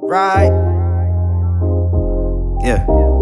Right. Yeah.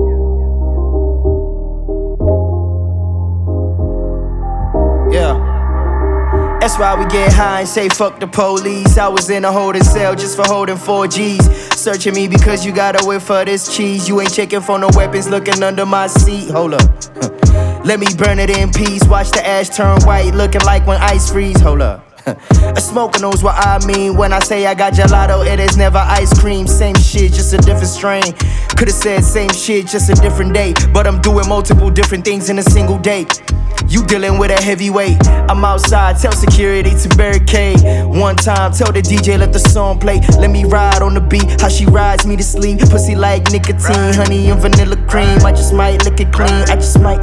Yeah. That's why we get high and say fuck the police. I was in a holding cell just for holding 4 G's. Searching me because you got a whip for this cheese. You ain't checking for no weapons looking under my seat. Hold up. Let me burn it in peace. Watch the ash turn white looking like when ice freeze. Hold up. A smoker knows what I mean when I say I got gelato, it is never ice cream. Same shit, just a different strain. Could've said same shit, just a different day. But I'm doing multiple different things in a single day. You dealing with a heavyweight. I'm outside, tell security to barricade. One time, tell the DJ let the song play. Let me ride on the beat, how she rides me to sleep. Pussy like nicotine, honey and vanilla cream. I just might lick it clean, I just might.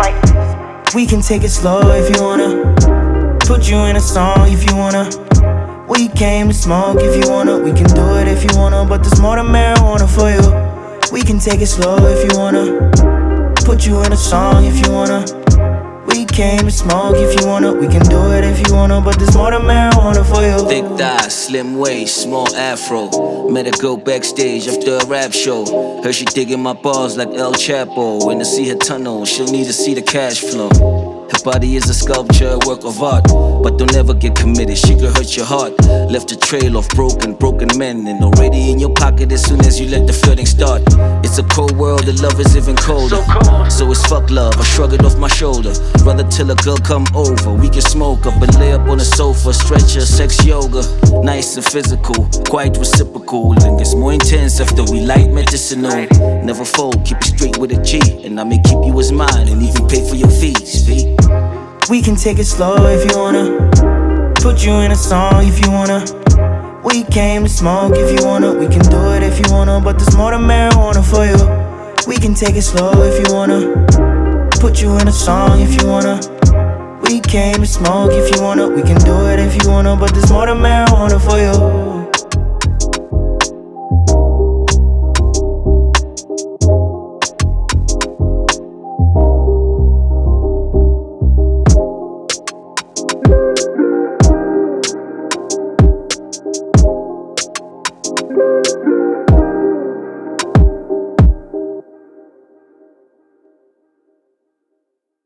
We can take it slow if you wanna. Put you in a song if you wanna. We came to smoke if you wanna. We can do it if you wanna, but there's more than marijuana for you. We can take it slow if you wanna. Put you in a song if you wanna. We came to smoke if you wanna. We can do it if you wanna, but there's more than marijuana for you. Thick thighs, slim waist, small afro. Met a girl backstage after a rap show. Heard she digging my balls like El Chapo. When I see her tunnel, she'll need to see the cash flow. Her body is a sculpture, a work of art. But don't ever get committed, she could hurt your heart. Left a trail of broken men. And already in your pocket as soon as you let the flirting start. It's a cold world, the love is even colder. So it's fuck love, I shrug it off my shoulder. Rather till a girl come over, we can smoke up and lay up on the sofa. Stretcher, sex yoga, nice and physical, quite reciprocal. And gets more intense after we light medicinal. Never fold, keep it straight with a G. And I may keep you as mine and even pay for your fees, V. We can take it slow if you wanna. Put you in a song if you wanna. We came to smoke if you wanna. We can do it if you wanna, but there's more than marijuana for you. We can take it slow if you wanna. Put you in a song if you wanna. We came to smoke if you wanna. We can do it if you wanna, but there's more than marijuana for you.